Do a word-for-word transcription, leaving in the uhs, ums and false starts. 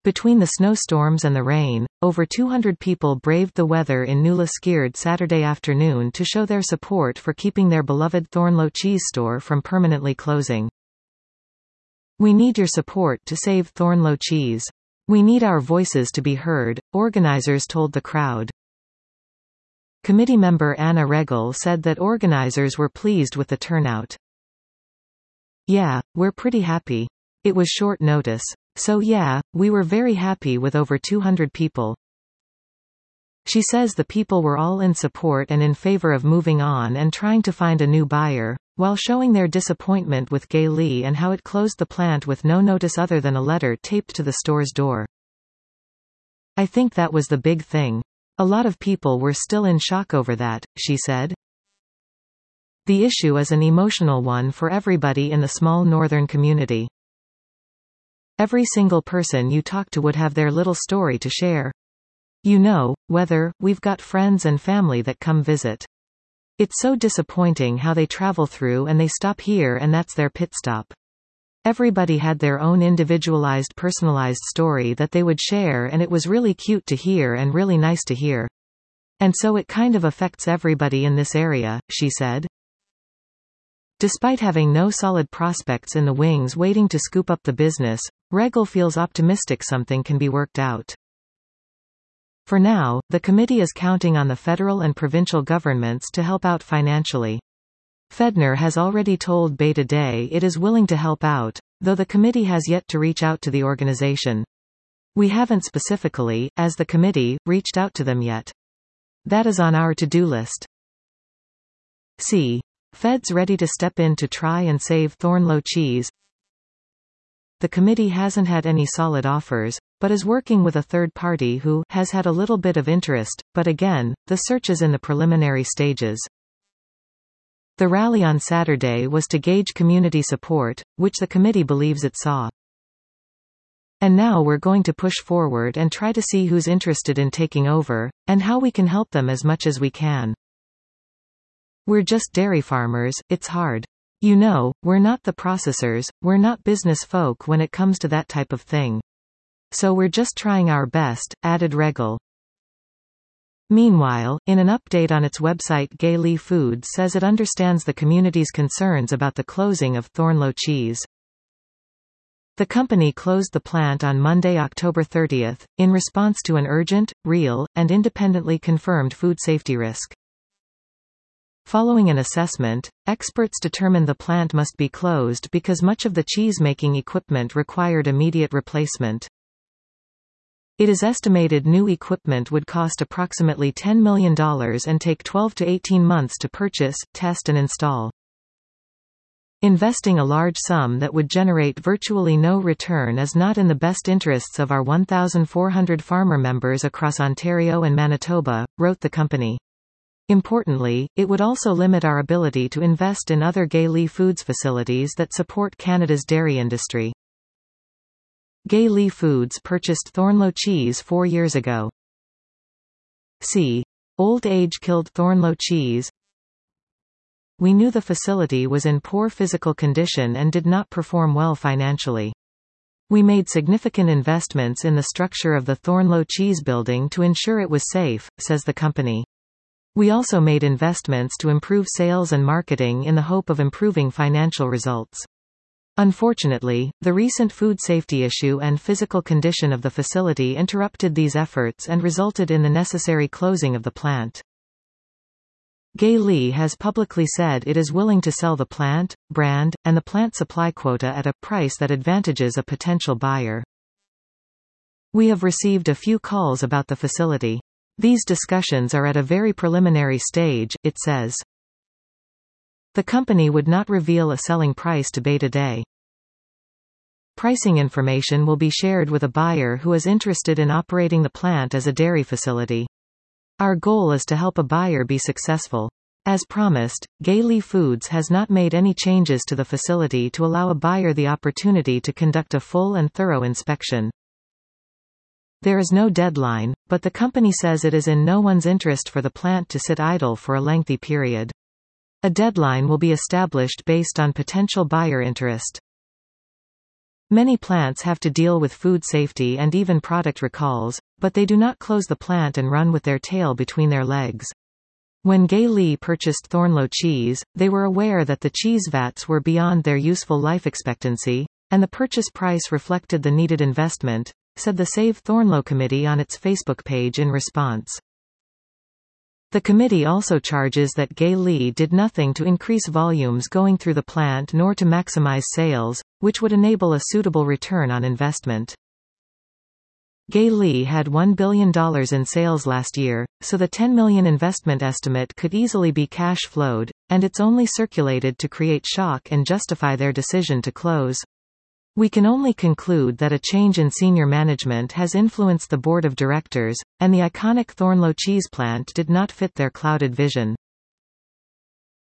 Between the snowstorms and the rain, over two hundred people braved the weather in Nula Skird Saturday afternoon to show their support for keeping their beloved Thornlow cheese store from permanently closing. "We need your support to save Thornlow cheese. We need our voices to be heard," organizers told the crowd. Committee member Anna Regel said that organizers were pleased with the turnout. "Yeah, we're pretty happy. It was short notice. So yeah, we were very happy with over two hundred people." She says the people were all in support and in favor of moving on and trying to find a new buyer, while showing their disappointment with Gay Lea and how it closed the plant with no notice other than a letter taped to the store's door. "I think that was the big thing. A lot of people were still in shock over that," she said. "The issue is an emotional one for everybody in the small northern community. Every single person you talk to would have their little story to share. You know, whether, we've got friends and family that come visit. It's so disappointing how they travel through and they stop here and that's their pit stop. Everybody had their own individualized personalized story that they would share and it was really cute to hear and really nice to hear. And so it kind of affects everybody in this area," she said. Despite having no solid prospects in the wings waiting to scoop up the business, Regel feels optimistic something can be worked out. For now, the committee is counting on the federal and provincial governments to help out financially. Fedner has already told Bay Today it is willing to help out, though the committee has yet to reach out to the organization. "We haven't specifically, as the committee, reached out to them yet. That is on our to-do list." See. Feds ready to step in to try and save Thornlow cheese. The committee hasn't had any solid offers, but is working with a third party who has had a little bit of interest, but again, the search is in the preliminary stages. The rally on Saturday was to gauge community support, which the committee believes it saw. And now we're going to push forward and try to see who's interested in taking over, and how we can help them as much as we can. We're just dairy farmers, it's hard. You know, we're not the processors, we're not business folk when it comes to that type of thing. So we're just trying our best," added Regel. Meanwhile, in an update on its website, Gay Lea Foods says it understands the community's concerns about the closing of Thornlow cheese. The company closed the plant on Monday, October thirtieth, in response to an urgent, real, and independently confirmed food safety risk. Following an assessment, experts determined the plant must be closed because much of the cheese-making equipment required immediate replacement. It is estimated new equipment would cost approximately ten million dollars and take twelve to eighteen months to purchase, test and install. Investing a large sum that would generate virtually no return is not in the best interests of our one thousand four hundred farmer members across Ontario and Manitoba, wrote the company. Importantly, it would also limit our ability to invest in other Gay Lea Foods facilities that support Canada's dairy industry. Gay Lea Foods purchased Thornlow cheese four years ago. See. Old age killed Thornlow cheese. We knew the facility was in poor physical condition and did not perform well financially. We made significant investments in the structure of the Thornlow cheese building to ensure it was safe, says the company. We also made investments to improve sales and marketing in the hope of improving financial results. Unfortunately, the recent food safety issue and physical condition of the facility interrupted these efforts and resulted in the necessary closing of the plant. Gay Lea has publicly said it is willing to sell the plant, brand, and the plant supply quota at a price that advantages a potential buyer. We have received a few calls about the facility. These discussions are at a very preliminary stage, it says. The company would not reveal a selling price to Bay Today. Pricing information will be shared with a buyer who is interested in operating the plant as a dairy facility. Our goal is to help a buyer be successful. As promised, Gay Lea Foods has not made any changes to the facility to allow a buyer the opportunity to conduct a full and thorough inspection. There is no deadline, but the company says it is in no one's interest for the plant to sit idle for a lengthy period. A deadline will be established based on potential buyer interest. Many plants have to deal with food safety and even product recalls, but they do not close the plant and run with their tail between their legs. When Gay Lea purchased Thornlow cheese, they were aware that the cheese vats were beyond their useful life expectancy, and the purchase price reflected the needed investment, said the Save Thornlow Committee on its Facebook page in response. The committee also charges that Gay Lea did nothing to increase volumes going through the plant nor to maximize sales, which would enable a suitable return on investment. Gay Lea had one billion dollars in sales last year, so the ten million dollars investment estimate could easily be cash flowed, and it's only circulated to create shock and justify their decision to close. We can only conclude that a change in senior management has influenced the board of directors, and the iconic Thornlow cheese plant did not fit their clouded vision.